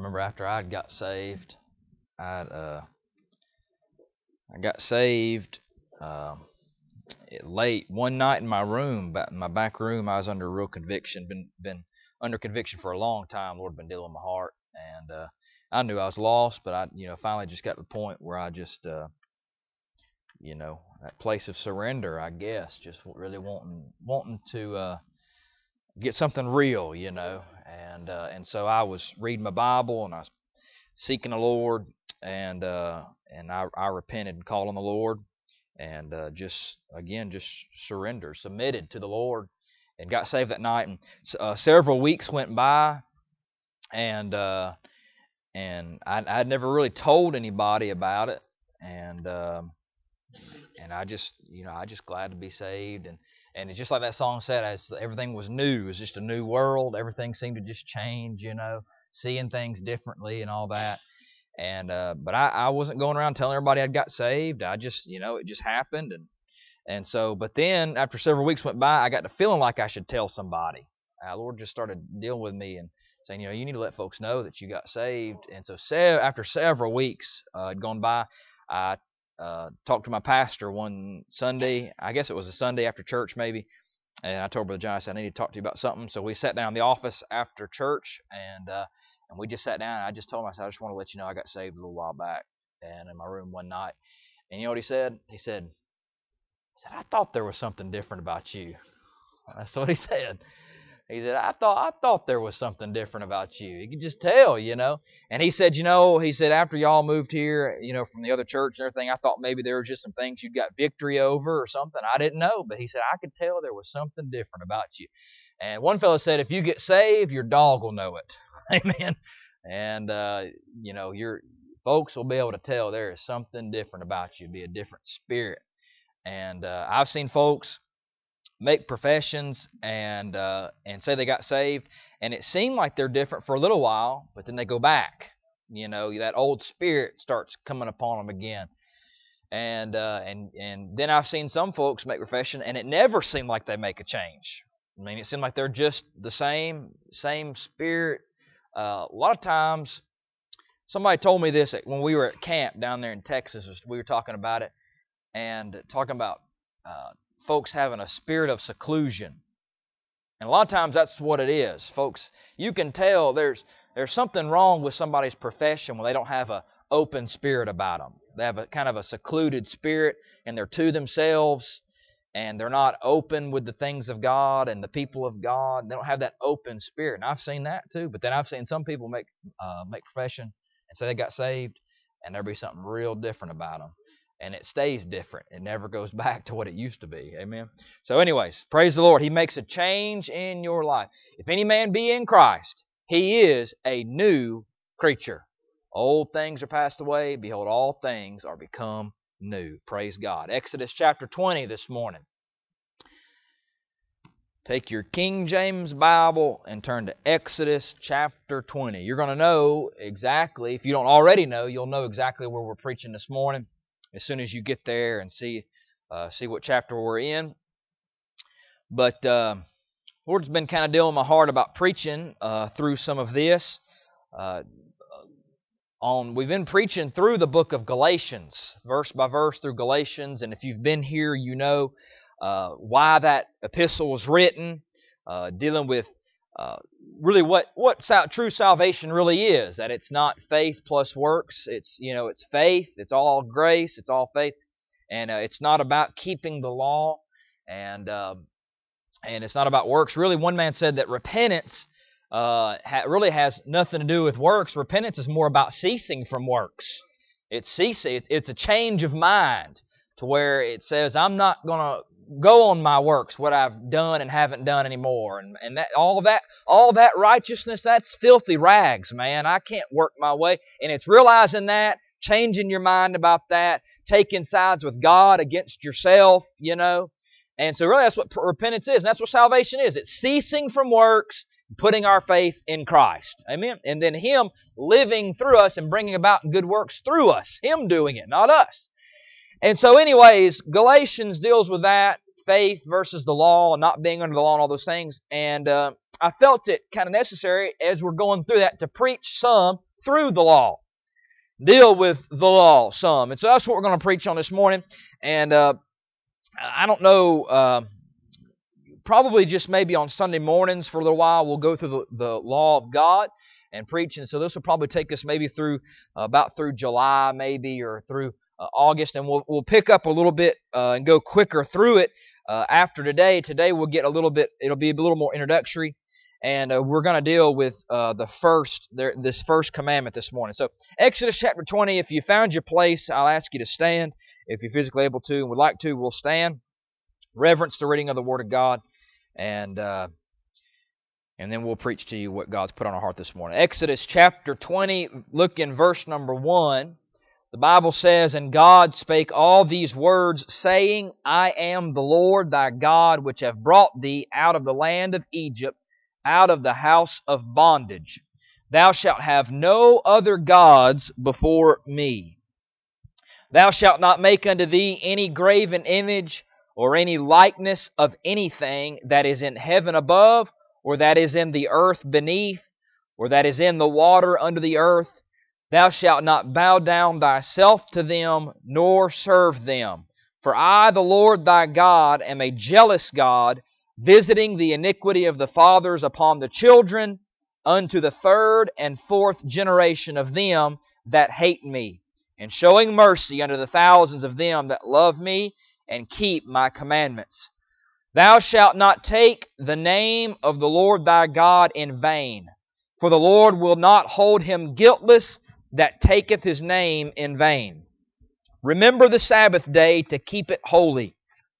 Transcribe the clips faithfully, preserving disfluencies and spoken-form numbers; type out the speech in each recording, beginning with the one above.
remember after I got saved, I uh, I got saved uh, late one night in my room, in my back room. I was under real conviction. Been been under conviction for a long time. Lord had been dealing with my heart, and uh, I knew I was lost, but I, you know, finally just got to the point where I just, uh, you know, that place of surrender, I guess, just really wanting wanting to uh, get something real, you know, and uh, and so I was reading my Bible and I was seeking the Lord, and uh, and I, I repented and called on the Lord, and uh, just again just surrendered, submitted to the Lord, and got saved that night. And uh, several weeks went by, and uh, and I I'd never really told anybody about it, and uh, and I just you know I just glad to be saved, and and it's just like that song said, as everything was new, it was just a new world. Everything seemed to just change, you know, seeing things differently and all that. And uh, but I, I wasn't going around telling everybody I'd got saved. I just, you know, it just happened. And and so, but then after several weeks went by, I got to feeling like I should tell somebody. Uh, Lord just started dealing with me and saying, you know, you need to let folks know that you got saved. And so se- after several weeks uh, had gone by, I uh, talked to my pastor one Sunday. I guess it was a Sunday after church maybe. And I told Brother John, I said, I need to talk to you about something. So we sat down in the office after church, and uh, and we just sat down, and I just told him, I said, I just want to let you know I got saved a little while back, and in my room one night. And you know what he said? He said, he said, I thought there was something different about you. That's what he said. He said, I thought I thought there was something different about you. You could just tell, you know. And he said, you know, he said, after y'all moved here, you know, from the other church and everything, I thought maybe there were just some things you'd got victory over or something. I didn't know. But he said, I could tell there was something different about you. And one fellow said, if you get saved, your dog will know it. Amen. And, uh, you know, your folks will be able to tell there is something different about you, be a different spirit. And uh, I've seen folks make professions and uh, and say they got saved, and it seemed like they're different for a little while, but then they go back. You know, that old spirit starts coming upon them again. And uh, and and then I've seen some folks make profession, and it never seemed like they make a change. I mean, it seemed like they're just the same same spirit. Uh, a lot of times, somebody told me this when we were at camp down there in Texas. We were talking about it and talking about uh, folks having a spirit of seclusion. And a lot of times that's what it is, folks. You can tell there's there's something wrong with somebody's profession when they don't have a open spirit about them. They have a kind of a secluded spirit, and they're to themselves, and they're not open with the things of God and the people of God. They don't have that open spirit. And I've seen that too. But then I've seen some people make uh, make profession and say they got saved, and there'll be something real different about them. And it stays different. It never goes back to what it used to be. Amen. So anyways, praise the Lord. He makes a change in your life. If any man be in Christ, he is a new creature. Old things are passed away. Behold, all things are become new. Praise God. Exodus chapter twenty this morning. Take your King James Bible and turn to Exodus chapter twenty. You're going to know exactly, if you don't already know, you'll know exactly where we're preaching this morning as soon as you get there and see uh, see what chapter we're in. But uh, Lord's been kind of dealing with my heart about preaching uh, through some of this. Uh, on we've been preaching through the book of Galatians, verse by verse through Galatians. And if you've been here, you know uh, why that epistle was written, uh, dealing with uh, really what what sal- true salvation really is. That it's not faith plus works. It's you know it's faith. It's all grace. It's all faith, and uh, it's not about keeping the law, and uh, and it's not about works. Really, one man said that repentance uh, ha- really has nothing to do with works. Repentance is more about ceasing from works. It's ceasing. It's, it's a change of mind to where it says, I'm not going to go on my works, what I've done and haven't done anymore. And, and that all of that, all that righteousness, that's filthy rags, man. I can't work my way. And it's realizing that, changing your mind about that, taking sides with God against yourself, you know. And so really that's what repentance is. And that's what salvation is. It's ceasing from works, putting our faith in Christ. Amen. And then Him living through us and bringing about good works through us. Him doing it, not us. And so anyways, Galatians deals with that, faith versus the law, not being under the law and all those things. And uh, I felt it kind of necessary as we're going through that to preach some through the law. Deal with the law some. And so that's what we're going to preach on this morning. And uh, I don't know, uh, probably just maybe on Sunday mornings for a little while we'll go through the, the law of God and preach. And so this will probably take us maybe through uh, about through July maybe or through uh, August. And we'll, we'll pick up a little bit uh, and go quicker through it uh, after today. Today we'll get a little bit, it'll be a little more introductory. And uh, we're going to deal with uh, the first, this first commandment this morning. So Exodus chapter twenty, if you found your place, I'll ask you to stand. If you're physically able to and would like to, we'll stand. Reverence the reading of the Word of God. And uh, and then we'll preach to you what God's put on our heart this morning. Exodus chapter twenty, look in verse number one. The Bible says, "And God spake all these words, saying, I am the Lord thy God, which have brought thee out of the land of Egypt, out of the house of bondage. Thou shalt have no other gods before me. Thou shalt not make unto thee any graven image, or any likeness of anything that is in heaven above, or that is in the earth beneath, or that is in the water under the earth. Thou shalt not bow down thyself to them, nor serve them. For I, the Lord thy God, am a jealous God, visiting the iniquity of the fathers upon the children, unto the third and fourth generation of them that hate me, and showing mercy unto the thousands of them that love me, and keep my commandments. Thou shalt not take the name of the Lord thy God in vain, for the Lord will not hold him guiltless that taketh his name in vain. Remember the Sabbath day to keep it holy.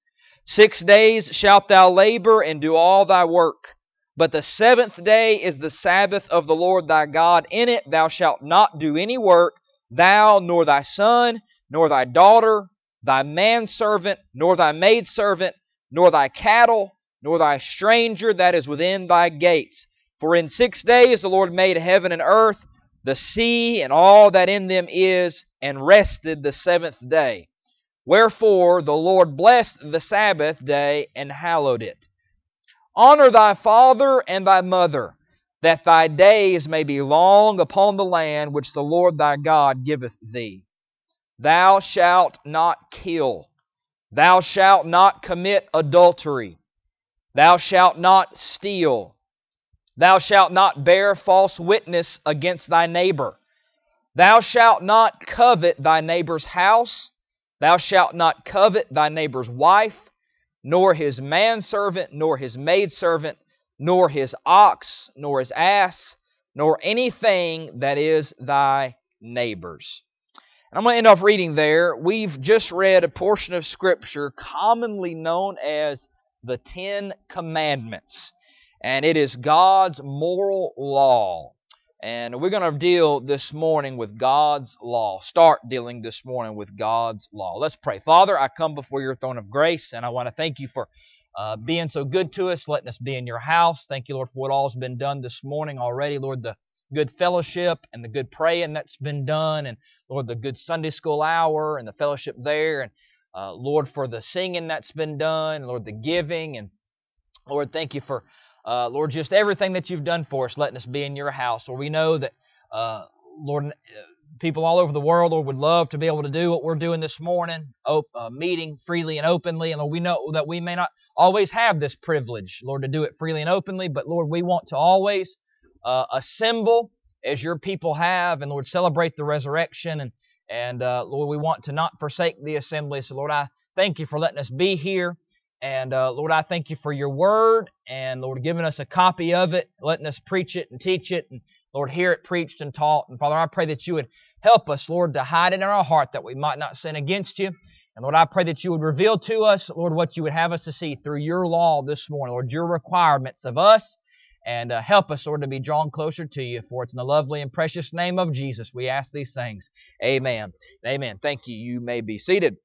Six days shalt thou labor and do all thy work. But the seventh day is the Sabbath of the Lord thy God. In it thou shalt not do any work, thou, nor thy son, nor thy daughter, thy manservant, nor thy maidservant, nor thy cattle, nor thy stranger that is within thy gates. For in six days the Lord made heaven and earth, the sea, and all that in them is, and rested the seventh day. Wherefore the Lord blessed the Sabbath day and hallowed it. Honor thy father and thy mother, that thy days may be long upon the land which the Lord thy God giveth thee. Thou shalt not kill. Thou shalt not commit adultery. Thou shalt not steal. Thou shalt not bear false witness against thy neighbor. Thou shalt not covet thy neighbor's house. Thou shalt not covet thy neighbor's wife, nor his manservant, nor his maidservant, nor his ox, nor his ass, nor anything that is thy neighbor's." And I'm going to end off reading there. We've just read a portion of Scripture commonly known as the Ten Commandments. And it is God's moral law. And we're going to deal this morning with God's law. Start dealing this morning with God's law. Let's pray. Father, I come before your throne of grace, and I want to thank you for uh, being so good to us, letting us be in your house. Thank you, Lord, for what all has been done this morning already. Lord, the good fellowship and the good praying that's been done, and Lord, the good Sunday school hour and the fellowship there, and uh, Lord, for the singing that's been done, Lord, the giving, and Lord, thank you for Uh, Lord, just everything that you've done for us, letting us be in your house. Lord, we know that, uh, Lord, people all over the world, Lord, would love to be able to do what we're doing this morning, op- uh, meeting freely and openly. And Lord, we know that we may not always have this privilege, Lord, to do it freely and openly. But Lord, we want to always uh, assemble as your people have, and Lord, celebrate the resurrection. And, and uh, Lord, we want to not forsake the assembly. So Lord, I thank you for letting us be here. And uh, Lord, I thank you for your word, and Lord, giving us a copy of it, letting us preach it and teach it, and Lord, hear it preached and taught. And Father, I pray that you would help us, Lord, to hide it in our heart that we might not sin against you. And Lord, I pray that you would reveal to us, Lord, what you would have us to see through your law this morning, Lord, your requirements of us, and uh, help us, Lord, to be drawn closer to you. For it's in the lovely and precious name of Jesus we ask these things. Amen. Amen. Thank you. You may be seated.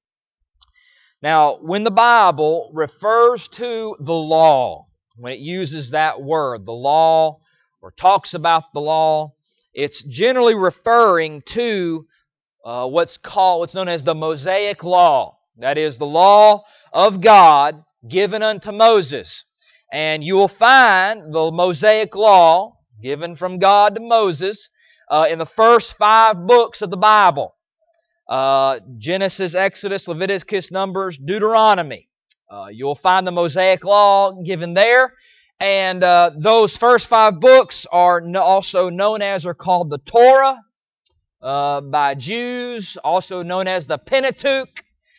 Now, when the Bible refers to the law, when it uses that word, the law, or talks about the law, it's generally referring to uh, what's called, what's known as the Mosaic Law. That is the law of God given unto Moses. And you will find the Mosaic Law given from God to Moses uh, in the first five books of the Bible. Uh, Genesis, Exodus, Leviticus, Numbers, Deuteronomy. Uh, you'll find the Mosaic Law given there. And uh, those first five books are no, also known as or called the Torah uh, by Jews, also known as the Pentateuch.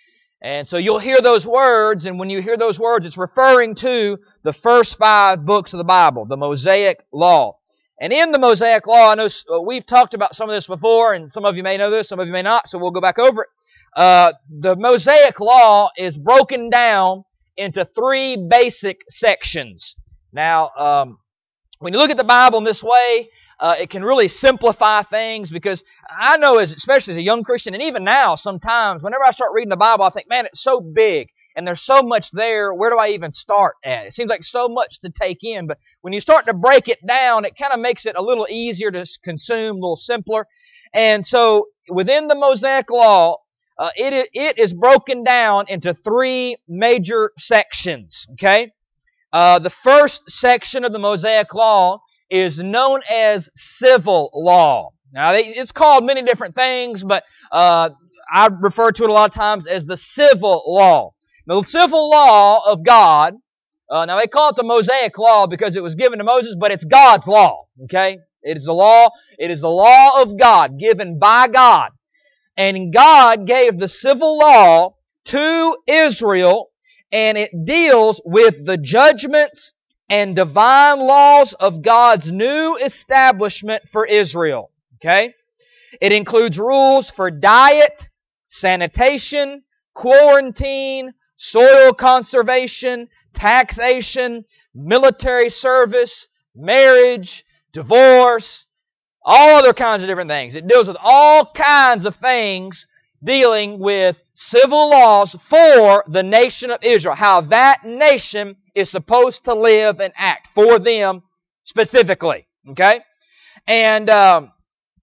And so you'll hear those words, and when you hear those words, it's referring to the first five books of the Bible, the Mosaic Law. And in the Mosaic Law, I know we've talked about some of this before, and some of you may know this, some of you may not, so we'll go back over it. Uh, the Mosaic Law is broken down into three basic sections. Now, um, when you look at the Bible in this way, uh, it can really simplify things, because I know, as especially as a young Christian, and even now, sometimes, whenever I start reading the Bible, I think, man, it's so big, and there's so much there, where do I even start at? It seems like so much to take in, but when you start to break it down, it kind of makes it a little easier to consume, a little simpler. And so, within the Mosaic Law, uh, it, it is broken down into three major sections, okay? Uh, the first section of the Mosaic Law is known as civil law. Now, it's called many different things, but uh, I refer to it a lot of times as the civil law. Now, the civil law of God, uh, now they call it the Mosaic Law because it was given to Moses, but it's God's law, okay? It is the law, it is the law of God, given by God. And God gave the civil law to Israel, and it deals with the judgments and divine laws of God's new establishment for Israel. Okay? It includes rules for diet, sanitation, quarantine, soil conservation, taxation, military service, marriage, divorce, all other kinds of different things. It deals with all kinds of things dealing with civil laws for the nation of Israel. How that nation is supposed to live and act for them specifically. Okay? And um,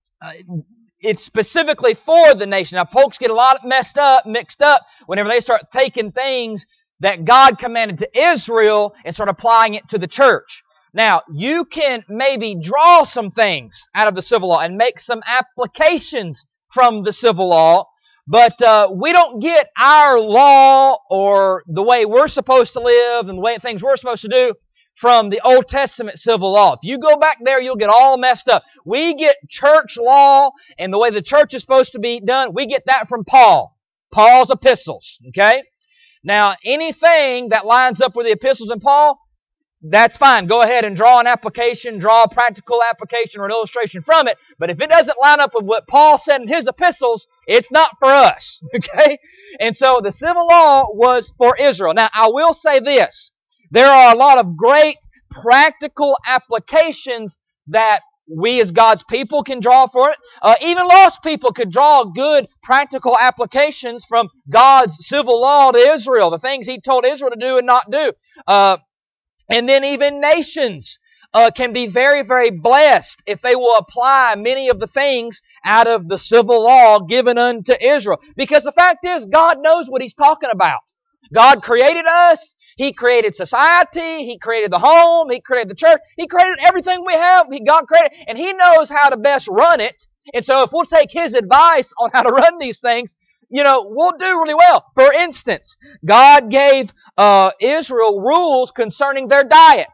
it's specifically for the nation. Now, folks get a lot messed up, mixed up, whenever they start taking things that God commanded to Israel and start applying it to the church. Now, you can maybe draw some things out of the civil law and make some applications from the civil law, but uh, we don't get our law or the way we're supposed to live and the way things we're supposed to do from the Old Testament civil law. If you go back there, you'll get all messed up. We get church law and the way the church is supposed to be done, we get that from Paul. Paul's epistles, okay? Now, anything that lines up with the epistles in Paul, that's fine. Go ahead and draw an application, draw a practical application or an illustration from it. But if it doesn't line up with what Paul said in his epistles, it's not for us. Okay? And so the civil law was for Israel. Now, I will say this. There are a lot of great practical applications that we as God's people can draw for it. Uh, even lost people could draw good practical applications from God's civil law to Israel. The things He told Israel to do and not do. Uh, And then even nations uh, can be very, very blessed if they will apply many of the things out of the civil law given unto Israel. Because the fact is, God knows what He's talking about. God created us. He created society. He created the home. He created the church. He created everything we have. He, God created, and He knows how to best run it. And so if we'll take His advice on how to run these things, you know, we'll do really well. For instance, God gave uh, Israel rules concerning their diet.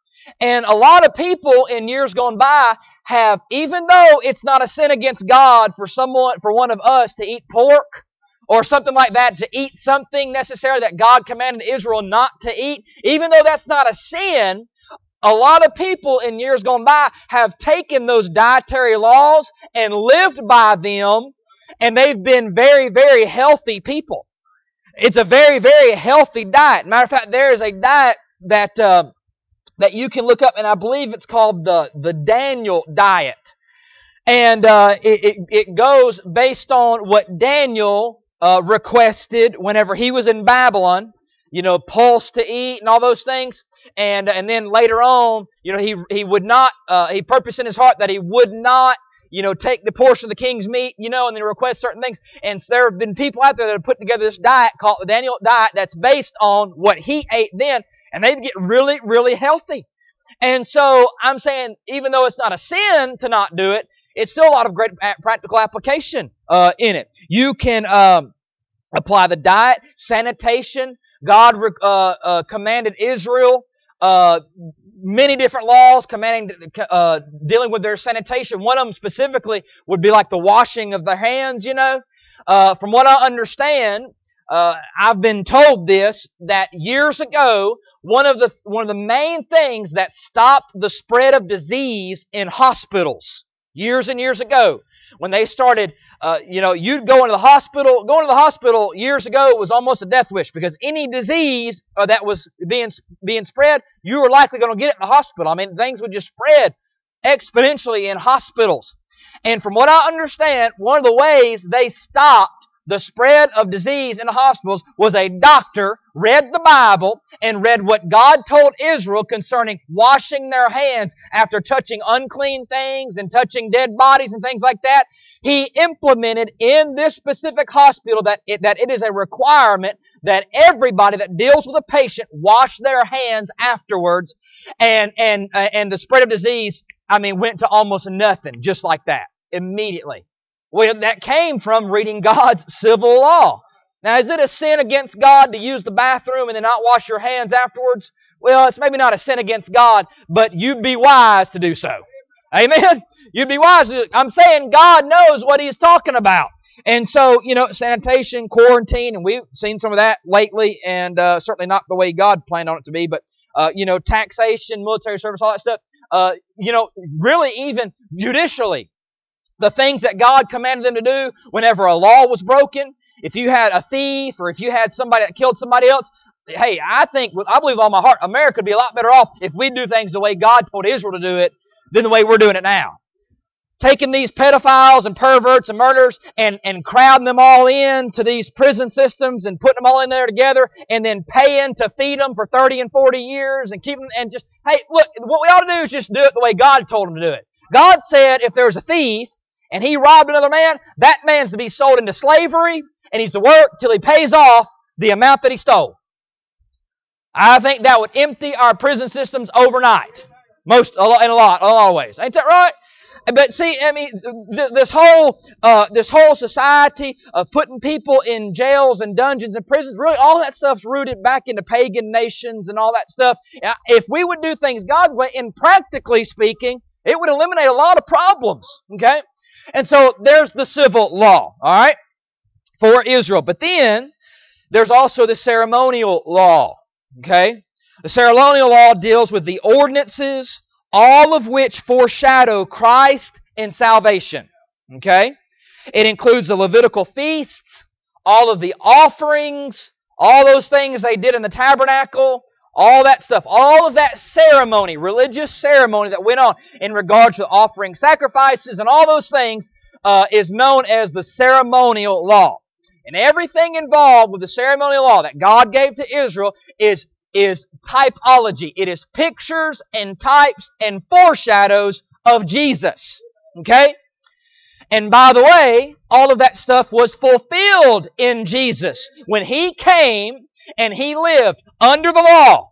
And a lot of people in years gone by have, even though it's not a sin against God for someone, for one of us to eat pork or something like that, to eat something necessarily that God commanded Israel not to eat, even though that's not a sin, a lot of people in years gone by have taken those dietary laws and lived by them. And they've been very, very healthy people. It's a very, very healthy diet. Matter of fact, there is a diet that uh, that you can look up, and I believe it's called the, the Daniel diet. And uh, it, it, it goes based on what Daniel uh, requested whenever he was in Babylon. You know, pulse to eat and all those things. And and then later on, you know, he he would not, uh, he purposed in his heart that he would not, you know, take the portion of the king's meat, you know, and then request certain things. And so there have been people out there that have put together this diet called the Daniel diet that's based on what he ate then. And they get really, really healthy. And so I'm saying, even though it's not a sin to not do it, it's still a lot of great practical application uh, in it. You can um, apply the diet, sanitation. God uh, uh, commanded Israel uh, many different laws commanding, uh, dealing with their sanitation. One of them specifically would be like the washing of their hands, you know. Uh, from what I understand, uh, I've been told this, that years ago, one of the one of the main things that stopped the spread of disease in hospitals, years and years ago, when they started, uh, you know, you'd go into the hospital. Going to the hospital years ago was almost a death wish, because any disease uh, that was being being spread, you were likely going to get it in the hospital. I mean, things would just spread exponentially in hospitals. And from what I understand, one of the ways they stopped the spread of disease in the hospitals was a doctor read the Bible and read what God told Israel concerning washing their hands after touching unclean things and touching dead bodies and things like that. He implemented in this specific hospital that it, that it is a requirement that everybody that deals with a patient wash their hands afterwards, and and uh, and the spread of disease, I mean, went to almost nothing, just like that, immediately. Well, that came from reading God's civil law. Now, is it a sin against God to use the bathroom and then not wash your hands afterwards? Well, it's maybe not a sin against God, but you'd be wise to do so. Amen? You'd be wise to do it. I'm saying God knows what He's talking about. And so, you know, sanitation, quarantine, and we've seen some of that lately, and uh, certainly not the way God planned on it to be, but, uh, you know, taxation, military service, all that stuff. Uh, you know, really even judicially, the things that God commanded them to do whenever a law was broken. If you had a thief or if you had somebody that killed somebody else, hey, I think, I believe with all my heart, America would be a lot better off if we do things the way God told Israel to do it than the way we're doing it now. Taking these pedophiles and perverts and murderers and, and crowding them all in to these prison systems and putting them all in there together and then paying to feed them for thirty and forty years and keep them, and just, hey, look, what we ought to do is just do it the way God told them to do it. God said if there was a thief and he robbed another man, that man's to be sold into slavery, and he's to work till he pays off the amount that he stole. I think that would empty our prison systems overnight. Most, in a lot, in a lot of ways. Ain't that right? But see, I mean, th- this whole uh, this whole society of putting people in jails and dungeons and prisons, really all that stuff's rooted back into pagan nations and all that stuff. If we would do things God's way, and practically speaking, it would eliminate a lot of problems. Okay? And so there's the civil law, all right, for Israel. But then there's also the ceremonial law, okay? The ceremonial law deals with the ordinances, all of which foreshadow Christ and salvation, okay? It includes the Levitical feasts, all of the offerings, all those things they did in the tabernacle, all that stuff, all of that ceremony, religious ceremony that went on in regards to offering sacrifices and all those things uh, is known as the ceremonial law. And everything involved with the ceremonial law that God gave to Israel is, is typology. It is pictures and types and foreshadows of Jesus. Okay? And by the way, all of that stuff was fulfilled in Jesus when He came and He lived under the law.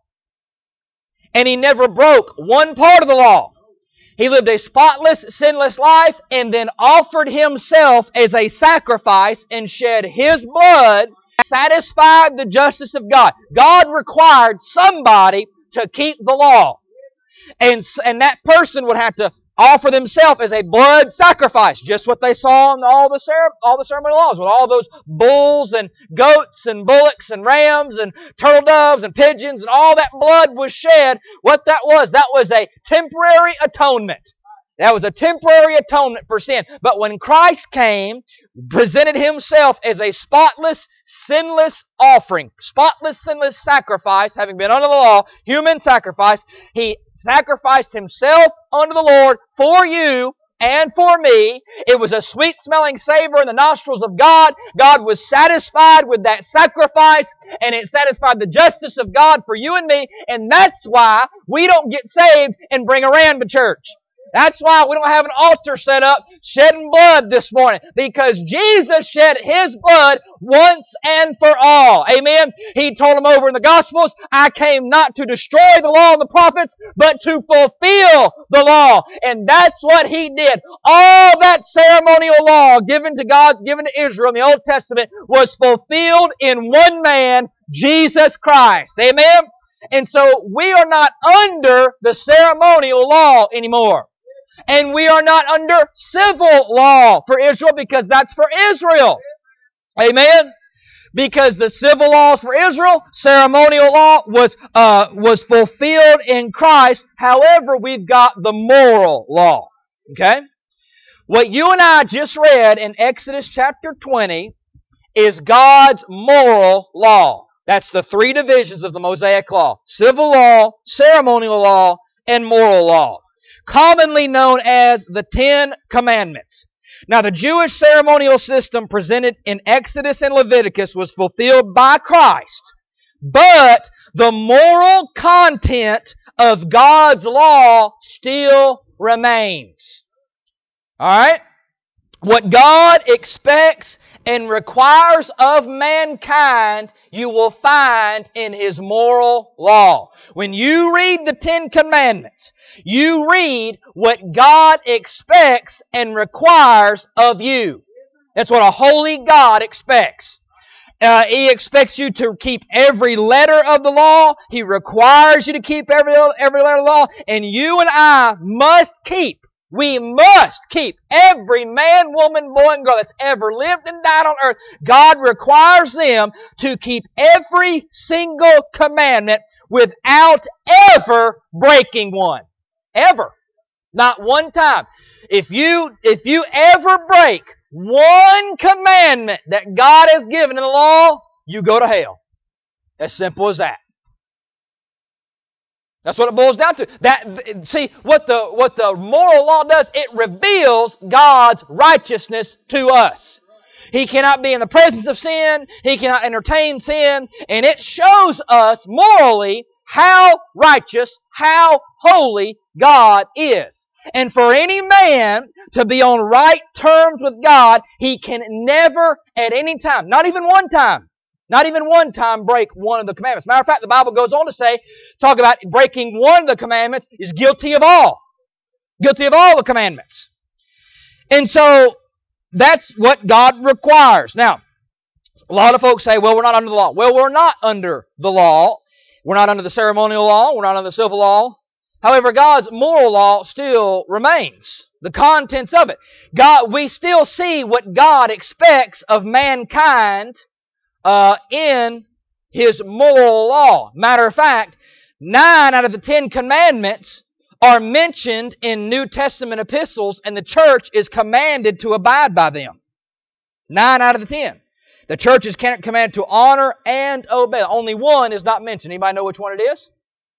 And He never broke one part of the law. He lived a spotless, sinless life and then offered Himself as a sacrifice and shed His blood, satisfied the justice of God. God required somebody to keep the law. And, and that person would have to offer themselves as a blood sacrifice, just what they saw in all the cere- all the ceremonial laws, with all those bulls and goats and bullocks and rams and turtle doves and pigeons, and all that blood was shed. What that was, that was a temporary atonement. That was a temporary atonement for sin. But when Christ came, presented Himself as a spotless, sinless offering, spotless, sinless sacrifice, having been under the law, human sacrifice, He sacrificed Himself unto the Lord for you and for me. It was a sweet-smelling savor in the nostrils of God. God was satisfied with that sacrifice, and it satisfied the justice of God for you and me, and that's why we don't get saved and bring a ram to church. That's why we don't have an altar set up shedding blood this morning. Because Jesus shed His blood once and for all. Amen? He told them over in the Gospels, I came not to destroy the law and the prophets, but to fulfill the law. And that's what He did. All that ceremonial law given to God, given to Israel in the Old Testament was fulfilled in one man, Jesus Christ. Amen? And so we are not under the ceremonial law anymore. And we are not under civil law for Israel because that's for Israel. Amen? Because the civil laws for Israel, ceremonial law was uh, was fulfilled in Christ. However, we've got the moral law. Okay? What you and I just read in Exodus chapter twenty is God's moral law. That's the three divisions of the Mosaic law. Civil law, ceremonial law, and moral law. Commonly known as the Ten Commandments. Now, the Jewish ceremonial system presented in Exodus and Leviticus was fulfilled by Christ. But the moral content of God's law still remains. Alright? What God expects and requires of mankind, you will find in His moral law. When you read the Ten Commandments, you read what God expects and requires of you. That's what a holy God expects. Uh, he expects you to keep every letter of the law. He requires you to keep every, every letter of the law. And you and I must keep We must keep every man, woman, boy, and girl that's ever lived and died on earth. God requires them to keep every single commandment without ever breaking one. Ever. Not one time. If you, if you ever break one commandment that God has given in the law, you go to hell. As simple as that. That's what it boils down to. That see what the what the moral law does, it reveals God's righteousness to us. He cannot be in the presence of sin, He cannot entertain sin, and it shows us morally how righteous, how holy God is. And for any man to be on right terms with God, he can never at any time, not even one time, Not even one time break one of the commandments. Matter of fact, the Bible goes on to say, talk about breaking one of the commandments is guilty of all. Guilty of all the commandments. And so, that's what God requires. Now, a lot of folks say, well, we're not under the law. Well, we're not under the law. We're not under the ceremonial law. We're not under the civil law. However, God's moral law still remains. The contents of it. God, we still see what God expects of mankind Uh, in His moral law. Matter of fact, nine out of the Ten Commandments are mentioned in New Testament epistles, and the church is commanded to abide by them. Nine out of the ten. The church is commanded to honor and obey. Only one is not mentioned. Anybody know which one it is?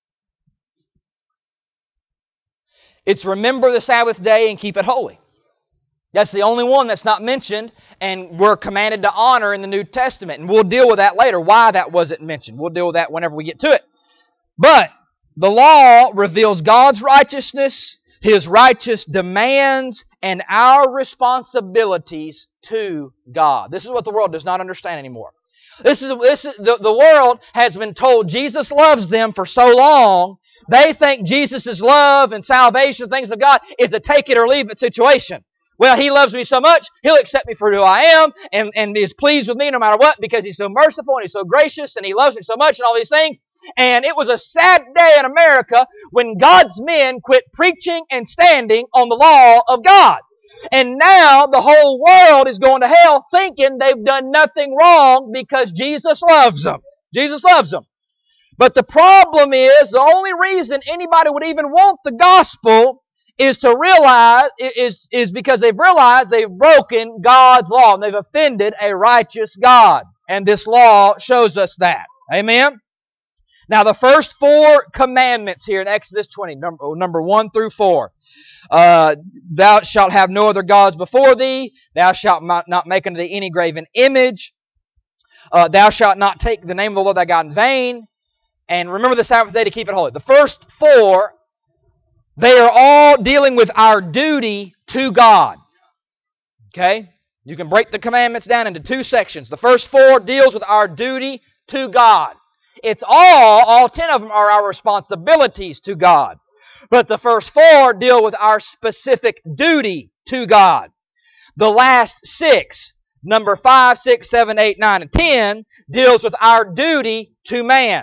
It's remember the Sabbath day and keep it holy. That's the only one that's not mentioned, and we're commanded to honor in the New Testament. And we'll deal with that later, why that wasn't mentioned. We'll deal with that whenever we get to it. But the law reveals God's righteousness, His righteous demands, and our responsibilities to God. This is what the world does not understand anymore. This is, this is the, the world has been told Jesus loves them for so long, they think Jesus' love and salvation, things of God, is a take it or leave it situation. Well, He loves me so much, He'll accept me for who I am and, and is pleased with me no matter what because He's so merciful and He's so gracious and He loves me so much and all these things. And it was a sad day in America when God's men quit preaching and standing on the law of God. And now the whole world is going to hell thinking they've done nothing wrong because Jesus loves them. Jesus loves them. But the problem is, the only reason anybody would even want the gospel is to realize, is, is because they've realized they've broken God's law and they've offended a righteous God. And this law shows us that. Amen? Now the first four commandments here in Exodus twenty, number, number one through four. Uh, thou shalt have no other gods before thee. Thou shalt not make unto thee any graven image. Uh, thou shalt not take the name of the Lord thy God in vain. And remember the Sabbath day to keep it holy. The first four They are all dealing with our duty to God. Okay? You can break the commandments down into two sections. The first four deals with our duty to God. It's all, all ten of them are our responsibilities to God. But the first four deal with our specific duty to God. The last six, number five, six, seven, eight, nine, and ten, deals with our duty to man.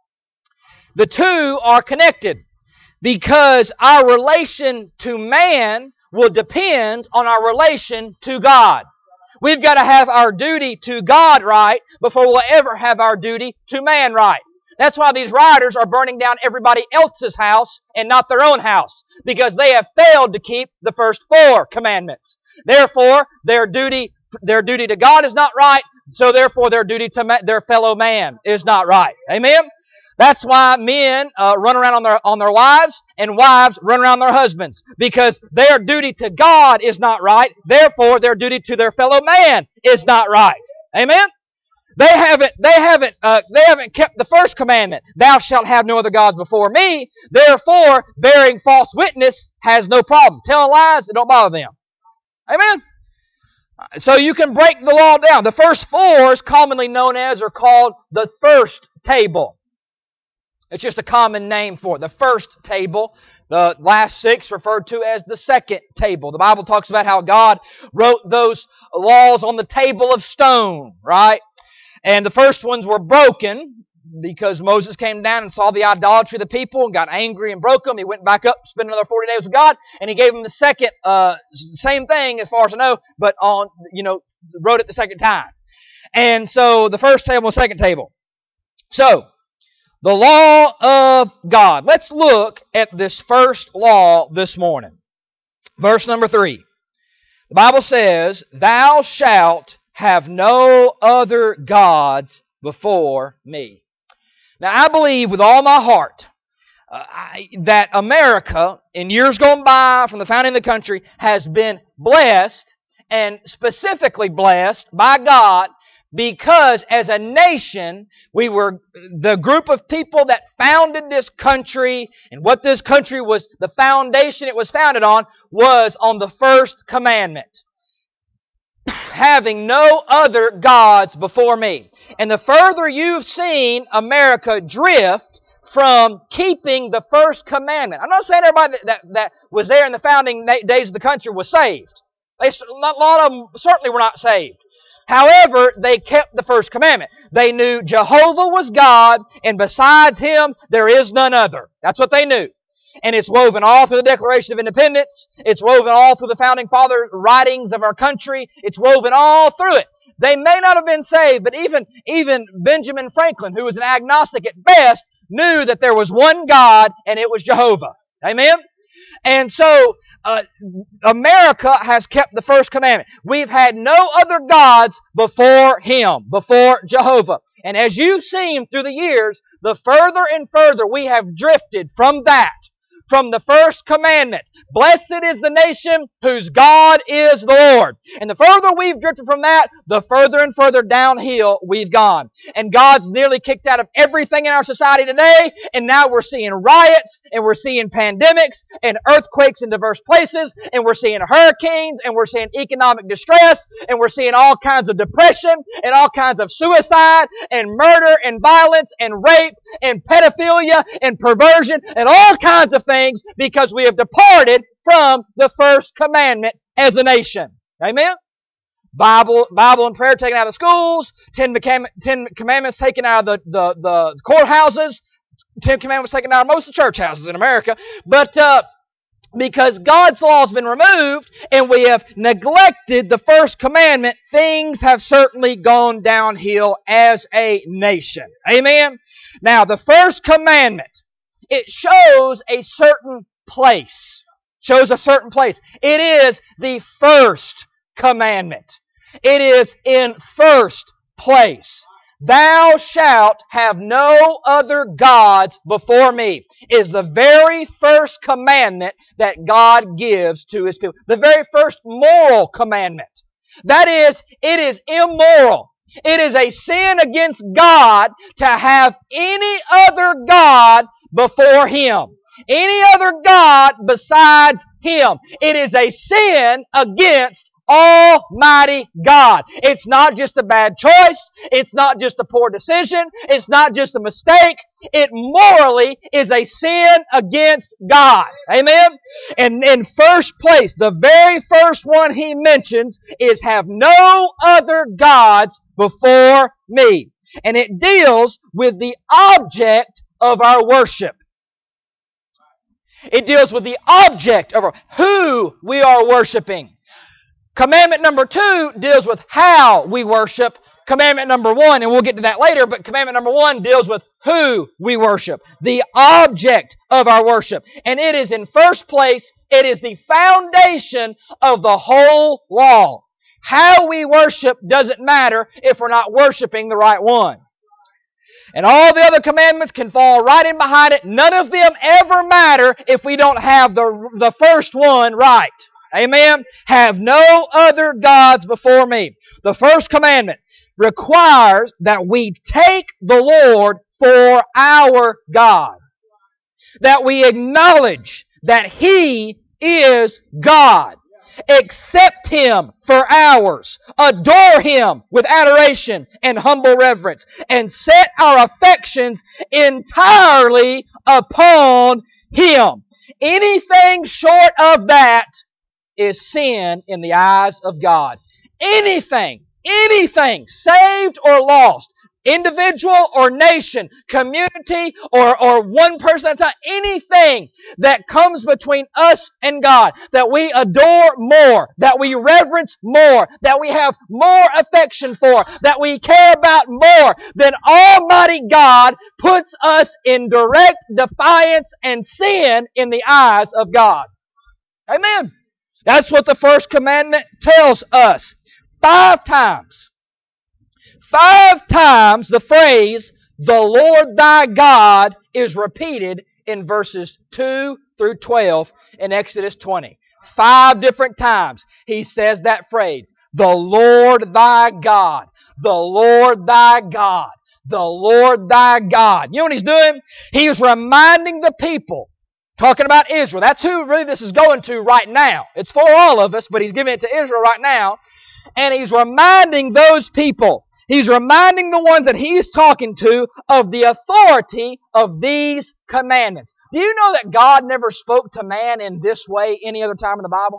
The two are connected because our relation to man will depend on our relation to God. We've got to have our duty to God right before we'll ever have our duty to man right. That's why these rioters are burning down everybody else's house and not their own house, because they have failed to keep the first four commandments. Therefore, their duty, their duty to God is not right, so therefore their duty to ma- their fellow man is not right. Amen? That's why men uh, run around on their on their wives and wives run around their husbands, because their duty to God is not right. Therefore, their duty to their fellow man is not right. Amen. They haven't they haven't uh, they haven't kept the first commandment: "Thou shalt have no other gods before me." Therefore, bearing false witness has no problem. Telling lies, it don't bother them. Amen. So you can break the law down. The first four is commonly known as or called the first table. It's just a common name for it. The first table. The last six referred to as the second table. The Bible talks about how God wrote those laws on the table of stone, right? And the first ones were broken because Moses came down and saw the idolatry of the people and got angry and broke them. He went back up, spent another forty days with God, and He gave them the second, uh, same thing as far as I know, but on, you know, wrote it the second time. And so the first table and the second table. So, the law of God. Let's look at this first law this morning. Verse number three. The Bible says, "Thou shalt have no other gods before me." Now, I believe with all my heart uh, I, that America, in years gone by from the founding of the country, has been blessed, and specifically blessed by God, because as a nation, we were the group of people that founded this country, and what this country was, the foundation it was founded on, was on the first commandment: having no other gods before me. And the further you've seen America drift from keeping the first commandment. I'm not saying everybody that, that, that was there in the founding days of the country was saved. They, a lot of them certainly were not saved. However, they kept the first commandment. They knew Jehovah was God, and besides Him, there is none other. That's what they knew. And it's woven all through the Declaration of Independence. It's woven all through the Founding Father writings of our country. It's woven all through it. They may not have been saved, but even, even Benjamin Franklin, who was an agnostic at best, knew that there was one God, and it was Jehovah. Amen? And so, uh, America has kept the first commandment. We've had no other gods before Him, before Jehovah. And as you've seen through the years, the further and further we have drifted from that, from the first commandment. Blessed is the nation whose God is the Lord. And the further we've drifted from that, the further and further downhill we've gone. And God's nearly kicked out of everything in our society today, and now we're seeing riots, and we're seeing pandemics, and earthquakes in diverse places, and we're seeing hurricanes, and we're seeing economic distress, and we're seeing all kinds of depression, and all kinds of suicide, and murder, and violence, and rape, and pedophilia, and perversion, and all kinds of things, because we have departed from the first commandment as a nation. Amen? Bible, Bible and prayer taken out of schools, Ten, Ten Commandments taken out of the, the, the courthouses, Ten Commandments taken out of most of the church houses in America. But uh, because God's law has been removed and we have neglected the first commandment, things have certainly gone downhill as a nation. Amen? Now, the first commandment, it shows a certain place. Shows a certain place. It is the first commandment. It is in first place. Thou shalt have no other gods before me is the very first commandment that God gives to His people. The very first moral commandment. That is, it is immoral. It is a sin against God to have any other God before Him. any other God besides Him. It is a sin against Almighty God. It's not just a bad choice. It's not just a poor decision. It's not just a mistake. It morally is a sin against God. Amen? And in first place, the very first one He mentions is have no other gods before me. And it deals with the object of our worship. It deals with the object of our, who we are worshiping. Commandment number two deals with how we worship. Commandment number one, and we'll get to that later, but commandment number one deals with who we worship. The object of our worship. And it is in first place, it is the foundation of the whole law. How we worship doesn't matter if we're not worshiping the right one. And all the other commandments can fall right in behind it. None of them ever matter if we don't have the, the first one right. Amen? Have no other gods before me. The first commandment requires that we take the Lord for our God. That we acknowledge that He is God. Accept Him for ours. Adore Him with adoration and humble reverence. And set our affections entirely upon Him. Anything short of that is sin in the eyes of God. Anything, anything, saved or lost, individual or nation, community or, or one person at a time, anything that comes between us and God, that we adore more, that we reverence more, that we have more affection for, that we care about more than Almighty God, puts us in direct defiance and sin in the eyes of God. Amen. That's what the first commandment tells us. Five times. Five times the phrase, the Lord thy God, is repeated in verses two through twelve in Exodus twenty. Five different times He says that phrase, the Lord thy God, the Lord thy God, the Lord thy God. You know what He's doing? He's reminding the people, talking about Israel. That's who really this is going to right now. It's for all of us, but He's giving it to Israel right now. And He's reminding those people, He's reminding the ones that He's talking to of the authority of these commandments. Do you know that God never spoke to man in this way any other time in the Bible?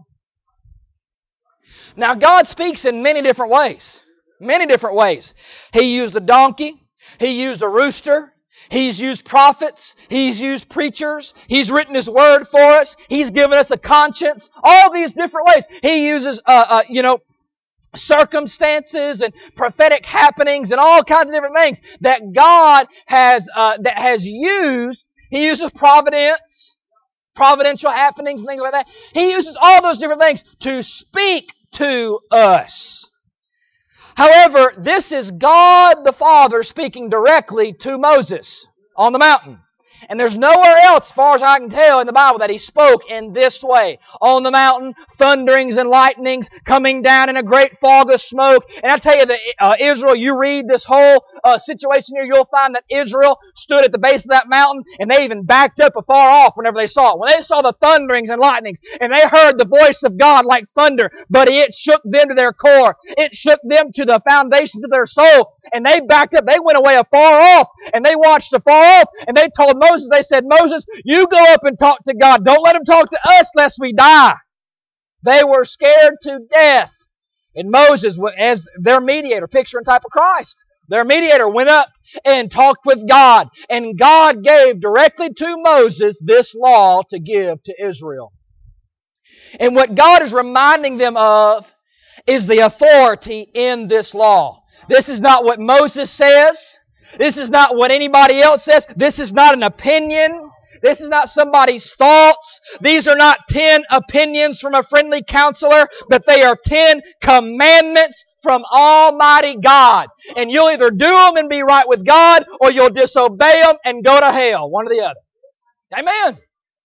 Now, God speaks in many different ways. Many different ways. He used a donkey. He used a rooster. He's used prophets. He's used preachers. He's written His Word for us. He's given us a conscience. All these different ways. He uses, uh, uh, you know, circumstances and prophetic happenings and all kinds of different things that God has uh, that has used. He uses providence, providential happenings and things like that. He uses all those different things to speak to us. However, this is God the Father speaking directly to Moses on the mountain. And there's nowhere else, as far as I can tell in the Bible, that He spoke in this way. On the mountain, thunderings and lightnings coming down in a great fog of smoke. And I tell you that uh, Israel, you read this whole uh, situation here, you'll find that Israel stood at the base of that mountain and they even backed up afar off whenever they saw it. When they saw the thunderings and lightnings and they heard the voice of God like thunder, but it shook them to their core. It shook them to the foundations of their soul. And they backed up. They went away afar off and they watched afar off and they told Moses, they said, Moses, you go up and talk to God. Don't let Him talk to us lest we die. They were scared to death. And Moses, as their mediator, picture and type of Christ, their mediator went up and talked with God. And God gave directly to Moses this law to give to Israel. And what God is reminding them of is the authority in this law. This is not what Moses says. This is not what anybody else says. This is not an opinion. This is not somebody's thoughts. These are not ten opinions from a friendly counselor, but they are ten commandments from Almighty God. And you'll either do them and be right with God, or you'll disobey them and go to hell. One or the other. Amen.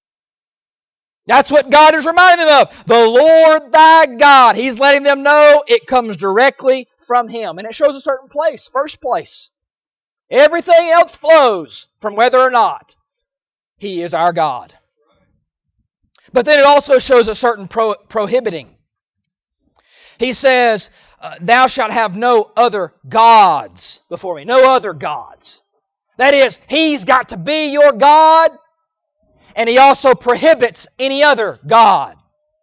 That's what God is reminding them of. The Lord thy God. He's letting them know it comes directly from Him. And it shows a certain place, first place. Everything else flows from whether or not He is our God. But then it also shows a certain pro- prohibiting. He says, uh, thou shalt have no other gods before me. No other gods. That is, He's got to be your God, and He also prohibits any other God.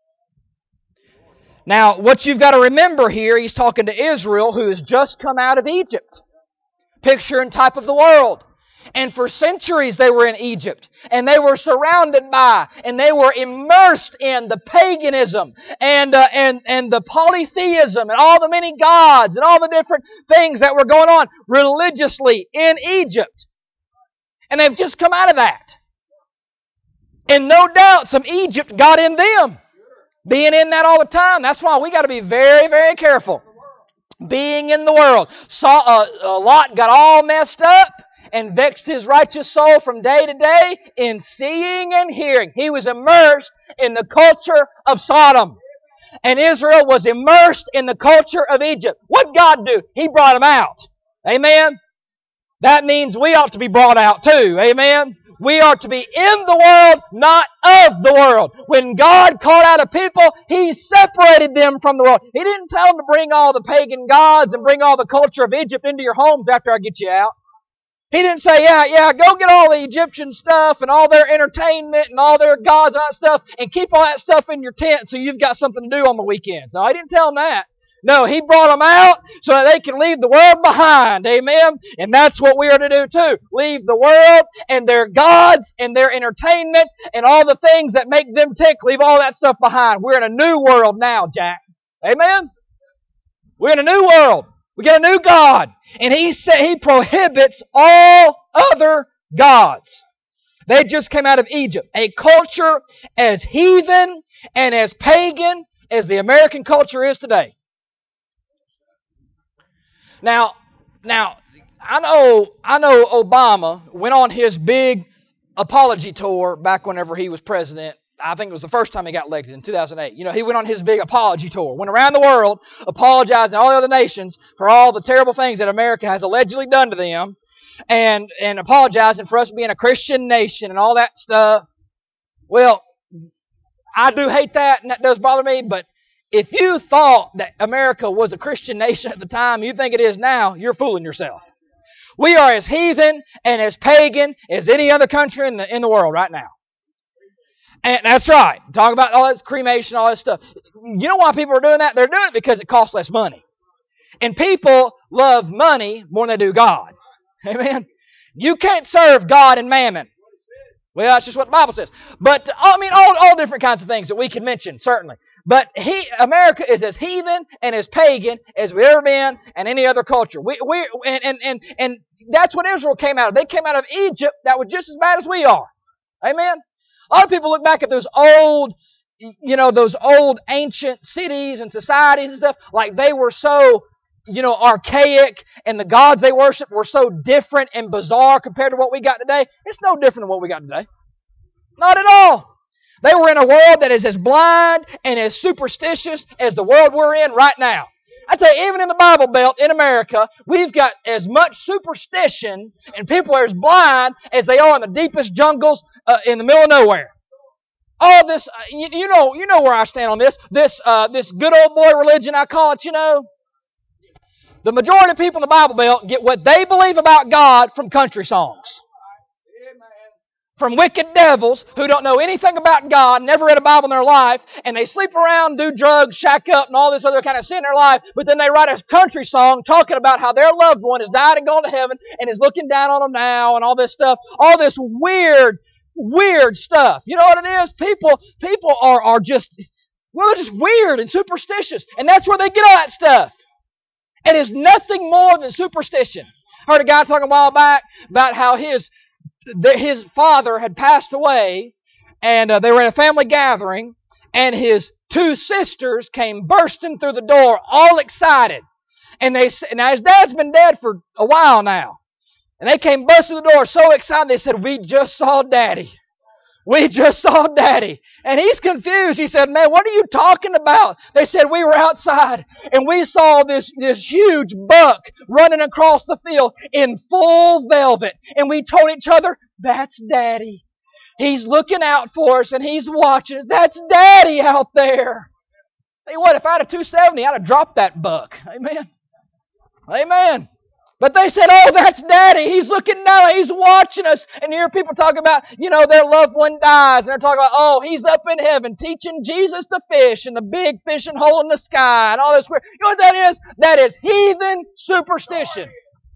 Now, what you've got to remember here, He's talking to Israel, who has just come out of Egypt. Picture and type of the world. And for centuries they were in Egypt. And they were surrounded by, and they were immersed in the paganism and, uh, and, and the polytheism and all the many gods and all the different things that were going on religiously in Egypt. And they've just come out of that. And no doubt some Egypt got in them. Being in that all the time. That's why we got to be very, very careful. Being in the world. Saw, uh, Lot got all messed up and vexed his righteous soul from day to day in seeing and hearing. He was immersed in the culture of Sodom. And Israel was immersed in the culture of Egypt. What did God do? He brought them out. Amen? That means we ought to be brought out too. Amen? We are to be in the world, not of the world. When God called out a people, He separated them from the world. He didn't tell them to bring all the pagan gods and bring all the culture of Egypt into your homes after I get you out. He didn't say, yeah, yeah, go get all the Egyptian stuff and all their entertainment and all their gods and that stuff and keep all that stuff in your tent so you've got something to do on the weekends. No, He didn't tell them that. No, He brought them out so that they can leave the world behind. Amen? And that's what we are to do too. Leave the world and their gods and their entertainment and all the things that make them tick. Leave all that stuff behind. We're in a new world now, Jack. Amen? We're in a new world. We got a new God. And He said He prohibits all other gods. They just came out of Egypt. A culture as heathen and as pagan as the American culture is today. Now, now, I know, I know Obama went on his big apology tour back whenever he was president. I think it was the first time he got elected in two thousand eight. You know, he went on his big apology tour, went around the world apologizing to all the other nations for all the terrible things that America has allegedly done to them, and and apologizing for us being a Christian nation and all that stuff. Well, I do hate that, and that does bother me, but if you thought that America was a Christian nation at the time, you think it is now, you're fooling yourself. We are as heathen and as pagan as any other country in the in the world right now. And that's right. Talk about all this cremation, all this stuff. You know why people are doing that? They're doing it because it costs less money. And people love money more than they do God. Amen? You can't serve God and mammon. Well, that's just what the Bible says. But, I mean, all, all different kinds of things that we can mention, certainly. But he, America is as heathen and as pagan as we've ever been and any other culture. We, we, and, and, and, and that's what Israel came out of. They came out of Egypt that was just as bad as we are. Amen? A lot of people look back at those old, you know, those old ancient cities and societies and stuff, like they were so, you know, archaic and the gods they worshiped were so different and bizarre compared to what we got today. It's no different than what we got today. Not at all. They were in a world that is as blind and as superstitious as the world we're in right now. I tell you, even in the Bible Belt in America, we've got as much superstition and people are as blind as they are in the deepest jungles uh, in the middle of nowhere. All this, uh, you, you know, you know where I stand on this. This, uh, this good old boy religion, I call it. You know, the majority of people in the Bible Belt get what they believe about God from country songs. From wicked devils who don't know anything about God, never read a Bible in their life, and they sleep around, do drugs, shack up, and all this other kind of sin in their life, but then they write a country song talking about how their loved one has died and gone to heaven and is looking down on them now and all this stuff, all this weird, weird stuff. You know what it is? People, people are, are just, well, they're just weird and superstitious, and that's where they get all that stuff. It is nothing more than superstition. I heard a guy talking a while back about how his his father had passed away, and uh, they were at a family gathering, and his two sisters came bursting through the door, all excited. And they now his dad's been dead for a while now, and they came bursting through the door, so excited. They said, "We just saw Daddy. We just saw Daddy." And he's confused. He said, "Man, what are you talking about?" They said, "We were outside and we saw this, this huge buck running across the field in full velvet. And we told each other, that's Daddy. He's looking out for us and He's watching us. That's Daddy out there. Hey, what, if I had a two seventy, I'd have dropped that buck. Amen. Amen. But they said, oh, that's Daddy. He's looking down. He's watching us. And you hear people talk about, you know, their loved one dies. And they're talking about, oh, He's up in heaven teaching Jesus to fish and the big fishing hole in the sky and all this weird. You know what that is? That is heathen superstition.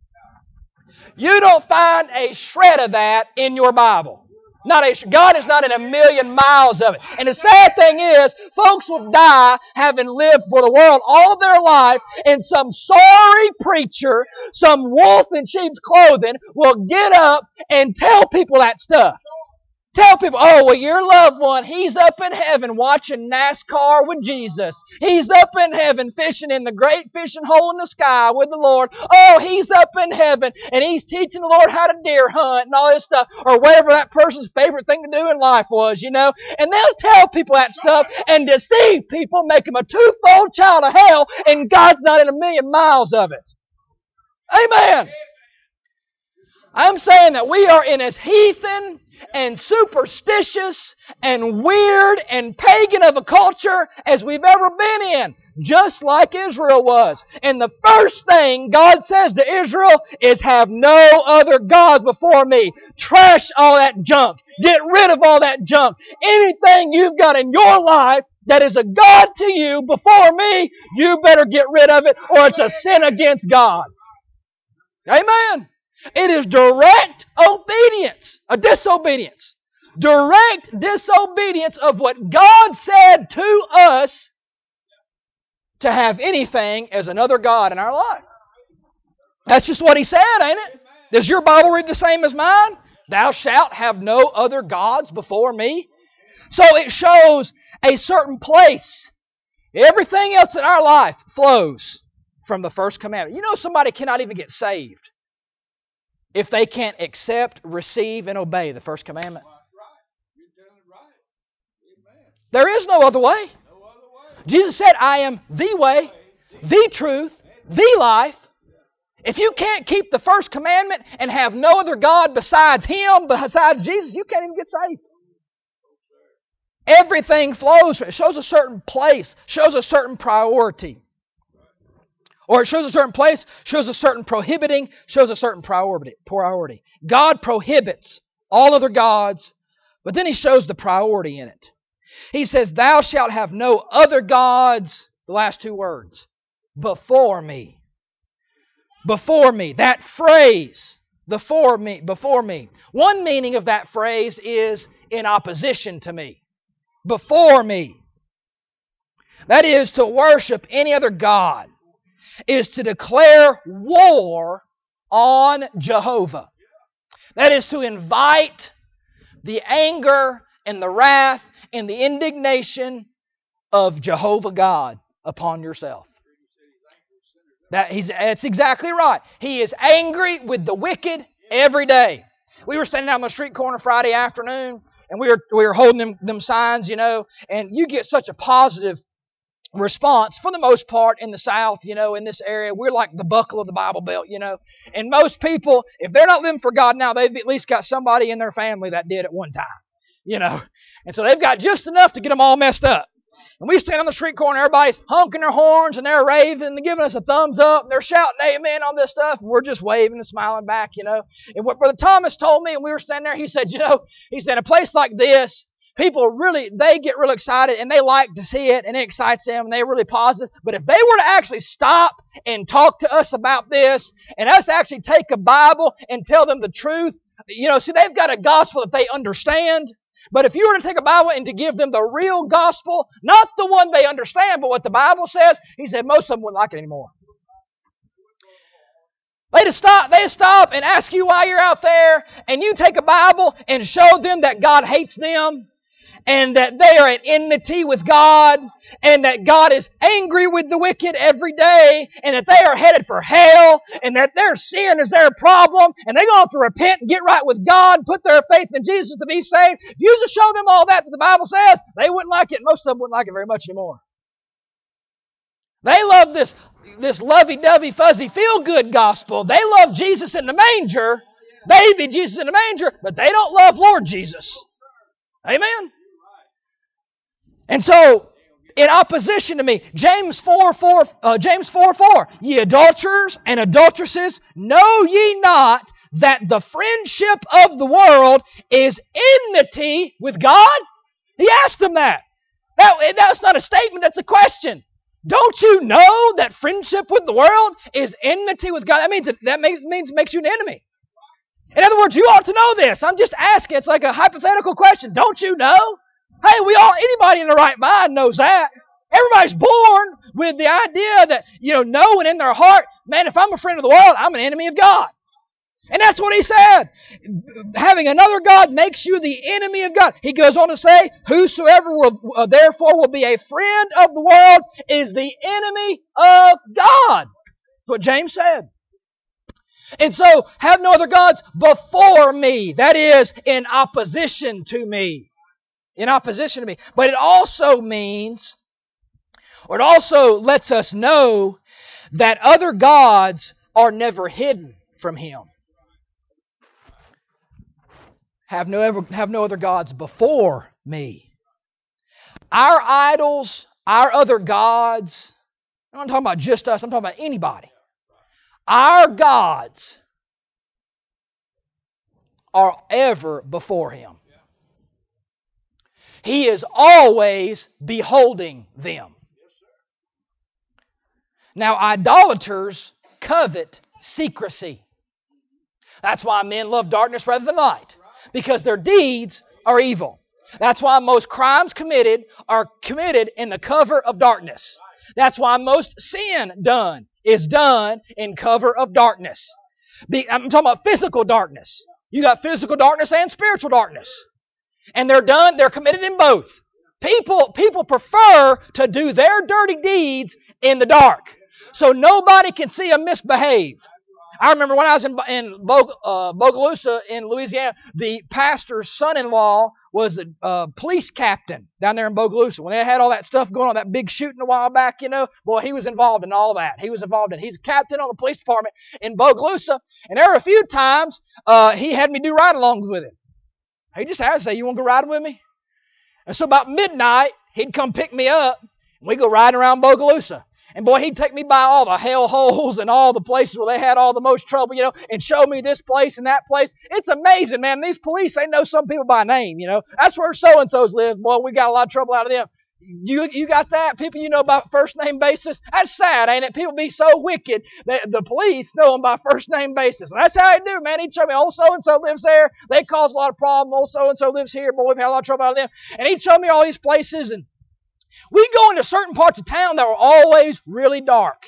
You don't find a shred of that in your Bible. Not a, God is not in a million miles of it. And the sad thing is, folks will die having lived for the world all their life, and some sorry preacher, some wolf in sheep's clothing, will get up and tell people that stuff. Tell people, oh, well, your loved one, he's up in heaven watching NASCAR with Jesus. He's up in heaven fishing in the great fishing hole in the sky with the Lord. Oh, he's up in heaven and he's teaching the Lord how to deer hunt and all this stuff, or whatever that person's favorite thing to do in life was, you know. And they'll tell people that stuff and deceive people, make them a twofold child of hell, and God's not in a million miles of it. Amen. I'm saying that we are in as heathen and superstitious and weird and pagan of a culture as we've ever been in, just like Israel was. And the first thing God says to Israel is, have no other gods before me. Trash all that junk. Get rid of all that junk. Anything you've got in your life that is a God to you before me, you better get rid of it, or it's a sin against God. Amen. It is direct obedience, a disobedience. Direct disobedience of what God said to us to have anything as another God in our life. That's just what He said, ain't it? Does your Bible read the same as mine? Thou shalt have no other gods before me. So it shows a certain place. Everything else in our life flows from the first commandment. You know, somebody cannot even get saved if they can't accept, receive, and obey the first commandment. There is no other way. Jesus said, I am the way, the truth, the life. If you can't keep the first commandment and have no other God besides Him, besides Jesus, you can't even get saved. Everything flows. It shows a certain place, shows a certain priority. Or it shows a certain place, shows a certain prohibiting, shows a certain priority. priority. God prohibits all other gods, but then He shows the priority in it. He says, thou shalt have no other gods, the last two words, before me. Before me. That phrase, before me, before me. One meaning of that phrase is in opposition to me. Before me. That is to worship any other god. Is to declare war on Jehovah. That is to invite the anger and the wrath and the indignation of Jehovah God upon yourself. That he's, that's exactly right. He is angry with the wicked every day. We were standing out on the street corner Friday afternoon, and we were we were holding them, them signs, you know, and you get such a positive response for the most part in the South, you know, in this area. We're like the buckle of the Bible Belt, you know. And most people, if they're not living for God now, they've at least got somebody in their family that did at one time, you know. And so they've got just enough to get them all messed up. And we stand on the street corner, everybody's honking their horns and they're raving and they're giving us a thumbs up and they're shouting amen on this stuff, and we're just waving and smiling back, you know. And what Brother Thomas told me, and we were standing there, he said, you know, he said, a place like this, people really, they get real excited and they like to see it and it excites them and they're really positive. But if they were to actually stop and talk to us about this and us actually take a Bible and tell them the truth, you know, see, they've got a gospel that they understand. But if you were to take a Bible and to give them the real gospel, not the one they understand, but what the Bible says, he said most of them wouldn't like it anymore. They'd stop, they'd stop and ask you why you're out there, and you take a Bible and show them that God hates them, and that they are at enmity with God, and that God is angry with the wicked every day, and that they are headed for hell, and that their sin is their problem, and they're going to have to repent and get right with God, put their faith in Jesus to be saved. If you just show them all that that the Bible says, they wouldn't like it. Most of them wouldn't like it very much anymore. They love this, this lovey-dovey, fuzzy, feel-good gospel. They love Jesus in the manger, baby Jesus in the manger, but they don't love Lord Jesus. Amen? And so, in opposition to me, James four four, uh, James four four, ye adulterers and adulteresses, know ye not that the friendship of the world is enmity with God? He asked them that. That that's not a statement, that's a question. Don't you know that friendship with the world is enmity with God? That means that makes, means makes you an enemy. In other words, you ought to know this. I'm just asking. It's like a hypothetical question. Don't you know? Hey, we all, anybody in the right mind knows that. Everybody's born with the idea that, you know, knowing in their heart, man, if I'm a friend of the world, I'm an enemy of God. And that's what he said. Having another God makes you the enemy of God. He goes on to say, whosoever will, uh, therefore will be a friend of the world is the enemy of God. That's what James said. And so, have no other gods before me. That is, in opposition to me. In opposition to me. But it also means, or it also lets us know that other gods are never hidden from Him. Have no, ever, have no other gods before me. Our idols, our other gods, I'm not talking about just us, I'm talking about anybody. Our gods are ever before Him. He is always beholding them. Now, idolaters covet secrecy. That's why men love darkness rather than light. Because their deeds are evil. That's why most crimes committed are committed in the cover of darkness. That's why most sin done is done in cover of darkness. I'm talking about physical darkness. You got physical darkness and spiritual darkness. And they're done, they're committed in both. People, people prefer to do their dirty deeds in the dark. So nobody can see them misbehave. I remember when I was in, in Bog, uh, Bogalusa in Louisiana, the pastor's son-in-law was a uh, police captain down there in Bogalusa. When they had all that stuff going on, that big shooting a while back, you know, boy, he was involved in all that. He was involved in He's a captain on the police department in Bogalusa. And there were a few times uh, he had me do ride-alongs with him. He just had to say, you want to go riding with me? And so about midnight, he'd come pick me up, and we'd go riding around Bogalusa. And boy, he'd take me by all the hell holes and all the places where they had all the most trouble, you know, and show me this place and that place. It's amazing, man. These police, they know some people by name, you know. That's where so-and-so's live. Boy, we got a lot of trouble out of them. You you got that? People you know by first name basis? That's sad, ain't it? People be so wicked that the police know them by first name basis. And that's how they do, man. He'd show me, old so-and-so lives there. They cause a lot of problems. Old so-and-so lives here. Boy, we've had a lot of trouble out of them. And he'd show me all these places, and we go into certain parts of town that were always really dark.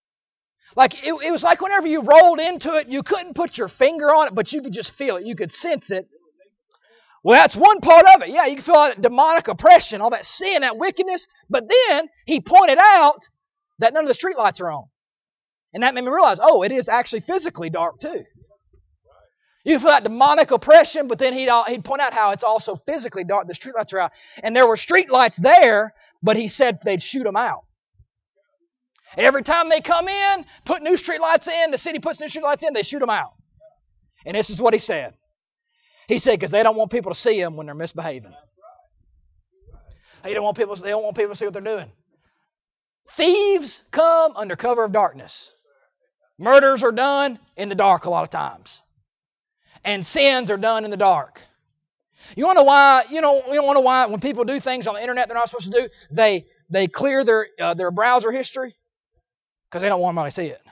Like, it, it was like whenever you rolled into it, you couldn't put your finger on it, but you could just feel it. You could sense it. Well, that's one part of it. Yeah, you can feel all that demonic oppression, all that sin, that wickedness. But then he pointed out that none of the streetlights are on. And that made me realize, oh, it is actually physically dark too. You feel that demonic oppression, but then he'd, he'd point out how it's also physically dark. The streetlights are out. And there were streetlights there, but he said they'd shoot them out. Every time they come in, put new streetlights in, the city puts new streetlights in, they shoot them out. And this is what he said. He said, because they don't want people to see them when they're misbehaving. They don't want people, they don't want people to see what they're doing. Thieves come under cover of darkness. Murders are done in the dark a lot of times. And sins are done in the dark. You want to know why? You know, you don't want to know why when people do things on the internet they're not supposed to do, they they clear their uh, their browser history because they don't want anybody to see it.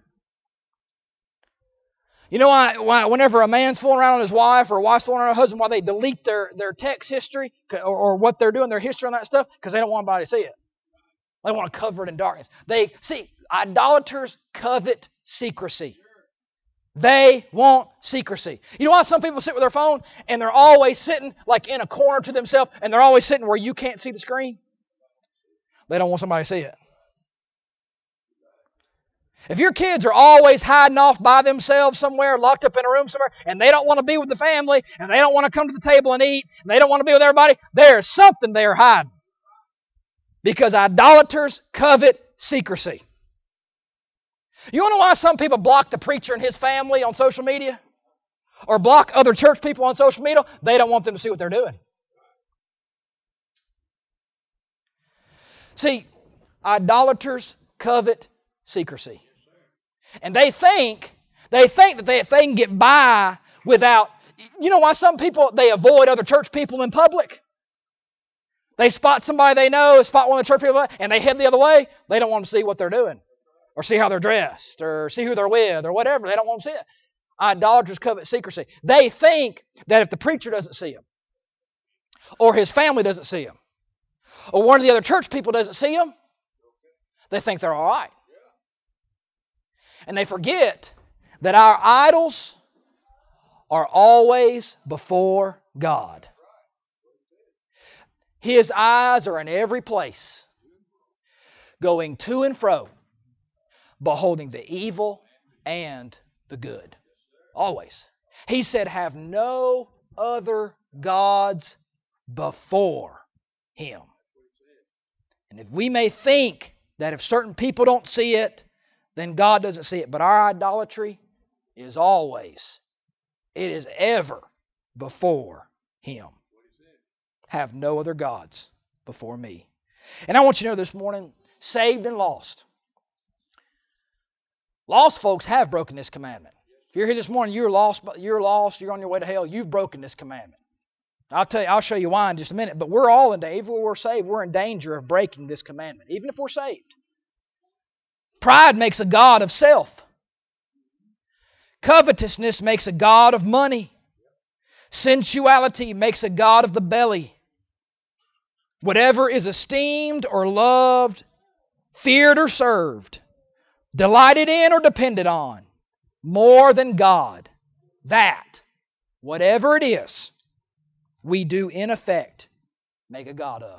You know why? Why? Whenever a man's fooling around on his wife or a wife's fooling around on her husband, why they delete their their text history or, or what they're doing, their history on that stuff, because they don't want anybody to see it. They want to cover it in darkness. They see idolaters covet secrecy. They want secrecy. You know why some people sit with their phone and they're always sitting like in a corner to themselves and they're always sitting where you can't see the screen? They don't want somebody to see it. If your kids are always hiding off by themselves somewhere, locked up in a room somewhere, and they don't want to be with the family, and they don't want to come to the table and eat, and they don't want to be with everybody, there's something they're hiding. Because idolaters covet secrecy. You want to know why some people block the preacher and his family on social media? Or block other church people on social media? They don't want them to see what they're doing. See, idolaters covet secrecy. And they think, they think that they, if they can get by without, you know why some people, they avoid other church people in public? They spot somebody they know, spot one of the church people, and they head the other way. They don't want to see what they're doing, or see how they're dressed, or see who they're with, or whatever. They don't want to see it. Idolaters covet secrecy. They think that if the preacher doesn't see them, or his family doesn't see them, or one of the other church people doesn't see them, they think they're all right. And they forget that our idols are always before God. His eyes are in every place, going to and fro, beholding the evil and the good. Always. He said, have no other gods before Him. And if we may think that if certain people don't see it, then God doesn't see it. But our idolatry is always, it is ever before Him. Have no other gods before me. And I want you to know this morning, saved and lost. Lost folks have broken this commandment. If you're here this morning, you're lost, you're lost, you're on your way to hell, you've broken this commandment. I'll tell you, I'll show you why in just a minute. But we're all in danger. Even when we're saved, we're in danger of breaking this commandment, even if we're saved. Pride makes a god of self. Covetousness makes a god of money. Sensuality makes a god of the belly. Whatever is esteemed or loved, feared or served, delighted in or depended on, more than God, that, whatever it is, we do in effect make a god of.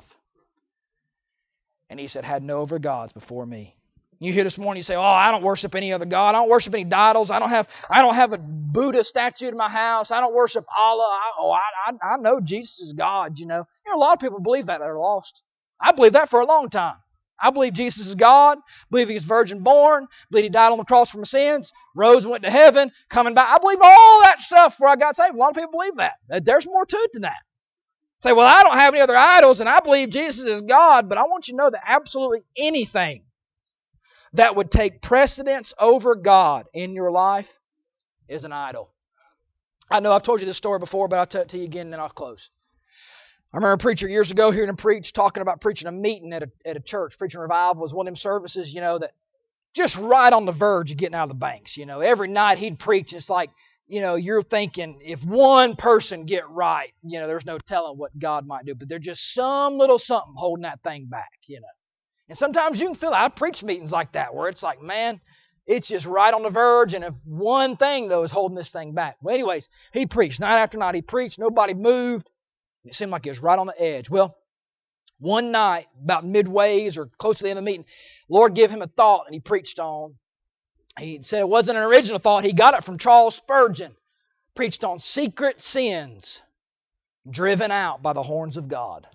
And He said, had no other gods before me. You hear this morning, you say, oh, I don't worship any other God. I don't worship any idols. I don't have I don't have a Buddha statue in my house. I don't worship Allah. I, oh, I, I, I know Jesus is God, you know. You know, a lot of people believe that that are lost. I believed that for a long time. I believe Jesus is God. Believe He was virgin born. Believe He died on the cross for my sins. Rose and went to heaven. Coming back. I believe all that stuff before I got saved. A lot of people believe that. There's more to it than that. Say, well, I don't have any other idols, and I believe Jesus is God. But I want you to know that absolutely anything that would take precedence over God in your life is an idol. I know I've told you this story before, but I'll tell it to you again and then I'll close. I remember a preacher years ago hearing him preach, talking about preaching a meeting at a, at a church. Preaching revival was one of them services, you know, that just right on the verge of getting out of the banks. You know, every night he'd preach. It's like, you know, you're thinking if one person get right, you know, there's no telling what God might do. But there's just some little something holding that thing back, you know. And sometimes you can feel it. I preach meetings like that where it's like, man, it's just right on the verge. And if one thing, though, is holding this thing back. Well, anyways, he preached. Night after night he preached. Nobody moved. It seemed like it was right on the edge. Well, one night, about midways or close to the end of the meeting, Lord gave him a thought and he preached on. He said it wasn't an original thought. He got it from Charles Spurgeon. Preached on secret sins driven out by the horns of God.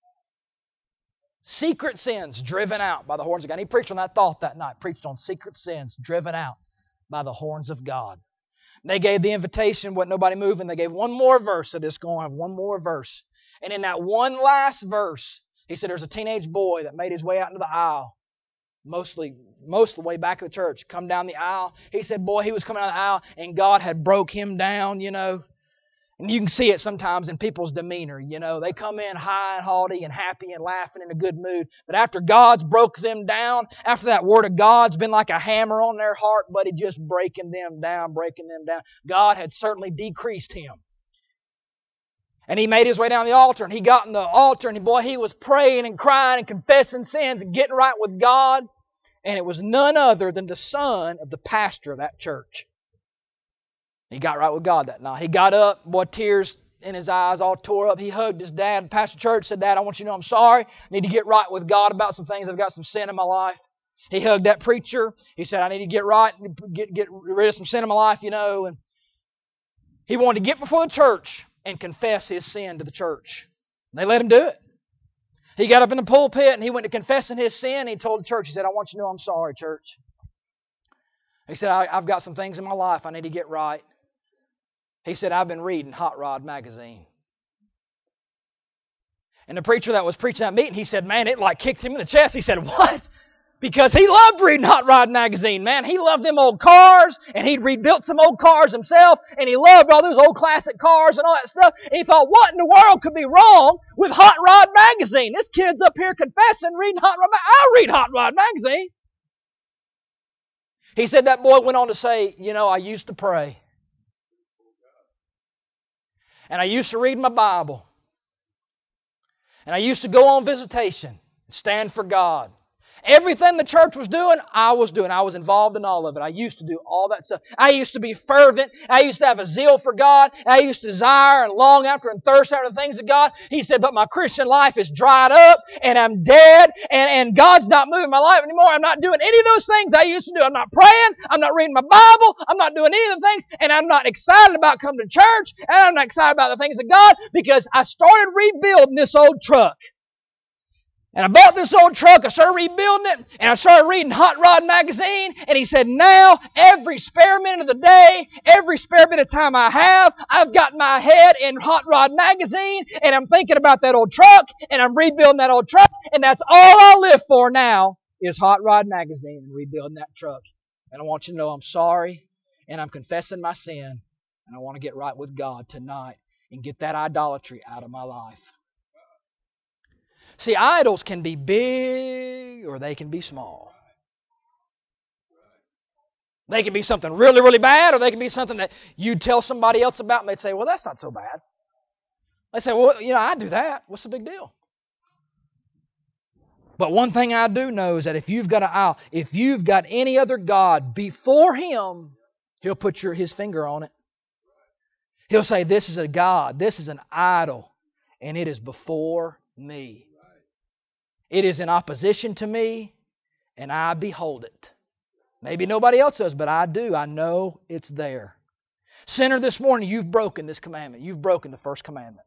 Secret sins driven out by the horns of God. And he preached on that thought that night. Preached on secret sins driven out by the horns of God. They gave the invitation, wasn't nobody moving. They gave one more verse of this, going to have one more verse. And in that one last verse, he said there's a teenage boy that made his way out into the aisle. Mostly, most of the way back of the church. Come down the aisle. He said, boy, he was coming down the aisle and God had broke him down, you know. And you can see it sometimes in people's demeanor, you know. They come in high and haughty and happy and laughing in a good mood. But after God's broke them down, after that word of God's been like a hammer on their heart, but it just breaking them down, breaking them down. God had certainly decreased him. And he made his way down the altar, and he got in the altar, and boy, he was praying and crying and confessing sins and getting right with God. And it was none other than the son of the pastor of that church. He got right with God that night. He got up, boy, tears in his eyes, all tore up. He hugged his dad. The pastor of the church said, Dad, I want you to know I'm sorry. I need to get right with God about some things. I've got some sin in my life. He hugged that preacher. He said, I need to get right and get, get rid of some sin in my life, you know. And he wanted to get before the church and confess his sin to the church. And they let him do it. He got up in the pulpit and he went to confessing his sin. And he told the church, he said, I want you to know I'm sorry, church. He said, I, I've got some things in my life I need to get right. He said, I've been reading Hot Rod magazine. And the preacher that was preaching that meeting, he said, man, it like kicked him in the chest. He said, what? Because he loved reading Hot Rod Magazine, man. He loved them old cars, and he'd rebuilt some old cars himself, and he loved all those old classic cars and all that stuff. And he thought, what in the world could be wrong with Hot Rod Magazine? This kid's up here confessing, reading Hot Rod Magazine. I'll read Hot Rod Magazine. He said that boy went on to say, you know, I used to pray. And I used to read my Bible. And I used to go on visitation and stand for God. Everything the church was doing, I was doing. I was involved in all of it. I used to do all that stuff. I used to be fervent. I used to have a zeal for God. I used to desire and long after and thirst after the things of God. He said, but my Christian life is dried up and I'm dead and, and God's not moving my life anymore. I'm not doing any of those things I used to do. I'm not praying. I'm not reading my Bible. I'm not doing any of the things. And I'm not excited about coming to church. And I'm not excited about the things of God because I started rebuilding this old truck. And I bought this old truck, I started rebuilding it, and I started reading Hot Rod Magazine, and he said, now, every spare minute of the day, every spare bit of time I have, I've got my head in Hot Rod Magazine, and I'm thinking about that old truck, and I'm rebuilding that old truck, and that's all I live for now is Hot Rod Magazine and rebuilding that truck. And I want you to know I'm sorry, and I'm confessing my sin, and I want to get right with God tonight and get that idolatry out of my life. See, idols can be big or they can be small. They can be something really, really bad, or they can be something that you tell somebody else about and they'd say, well, that's not so bad. They say, well, you know, I do that. What's the big deal? But one thing I do know is that if you've got an idol, if you've got any other God before Him, He'll put your, His finger on it. He'll say, this is a God, this is an idol, and it is before me. It is in opposition to me, and I behold it. Maybe nobody else does, but I do. I know it's there. Sinner, this morning, you've broken this commandment. You've broken the first commandment.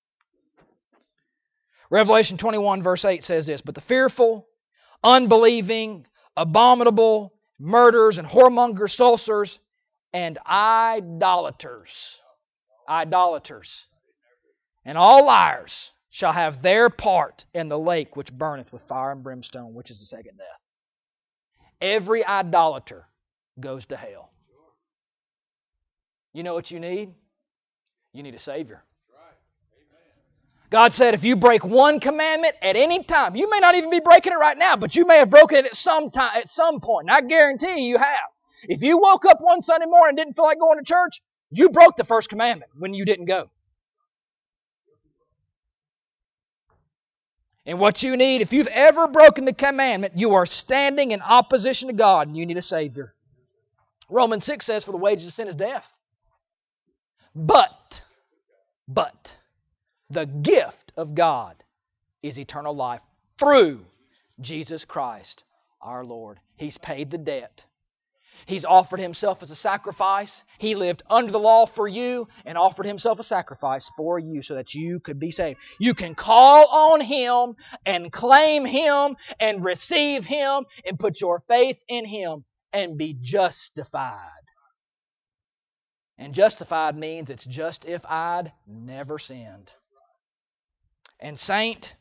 Revelation twenty-one verse eight says this, but the fearful, unbelieving, abominable, murderers and whoremongers, sorcerers, and idolaters, idolaters, and all liars shall have their part in the lake which burneth with fire and brimstone, which is the second death. Every idolater goes to hell. You know what you need? You need a Savior. God said if you break one commandment at any time, you may not even be breaking it right now, but you may have broken it at some time, at some point. And I guarantee you you have. If you woke up one Sunday morning and didn't feel like going to church, you broke the first commandment when you didn't go. And what you need, if you've ever broken the commandment, you are standing in opposition to God and you need a Savior. Romans six says, for the wages of sin is death. But, but, the gift of God is eternal life through Jesus Christ our Lord. He's paid the debt. He's offered Himself as a sacrifice. He lived under the law for you and offered Himself a sacrifice for you so that you could be saved. You can call on Him and claim Him and receive Him and put your faith in Him and be justified. And justified means it's just if I'd never sinned. And saint,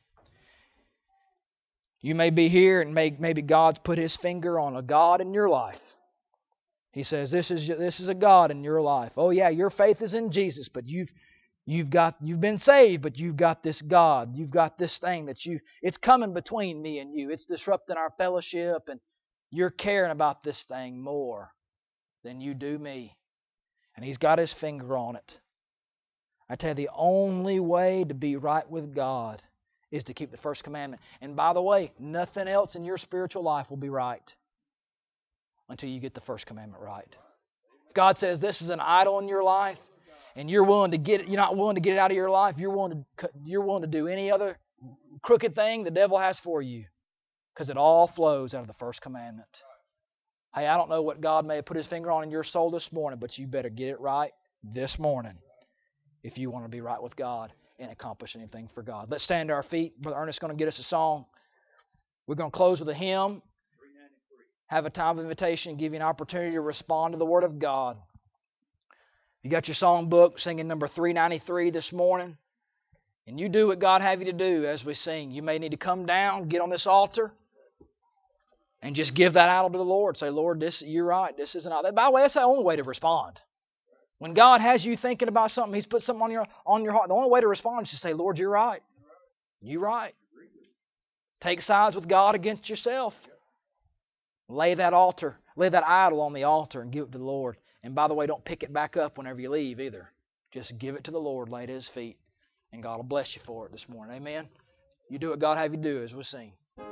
you may be here and may, maybe God's put His finger on a God in your life. He says, this is this is a God in your life. Oh yeah, your faith is in Jesus, but you've you've got you've been saved, but you've got this God. You've got this thing that you it's coming between me and you. It's disrupting our fellowship, and you're caring about this thing more than you do me. And He's got His finger on it. I tell you, the only way to be right with God is to keep the first commandment. And by the way, nothing else in your spiritual life will be right until you get the first commandment right. If God says this is an idol in your life, and you're willing to get it, you're not willing to get it out of your life, you're willing to you're willing to do any other crooked thing the devil has for you, because it all flows out of the first commandment. Hey, I don't know what God may have put His finger on in your soul this morning, but you better get it right this morning if you want to be right with God and accomplish anything for God. Let's stand to our feet. Brother Ernest is going to get us a song. We're going to close with a hymn. Have a time of invitation, give you an opportunity to respond to the Word of God. You got your song book, singing number three ninety-three this morning. And you do what God have you to do as we sing. You may need to come down, get on this altar, and just give that idol to the Lord. Say, Lord, this you're right. This isn't idol. By the way, that's the only way to respond. When God has you thinking about something, He's put something on your on your heart. The only way to respond is to say, Lord, you're right. You're right. Take sides with God against yourself. Lay that altar, lay that idol on the altar and give it to the Lord. And by the way, don't pick it back up whenever you leave either. Just give it to the Lord, lay it at His feet, and God will bless you for it this morning. Amen. You do what God have you do as we sing.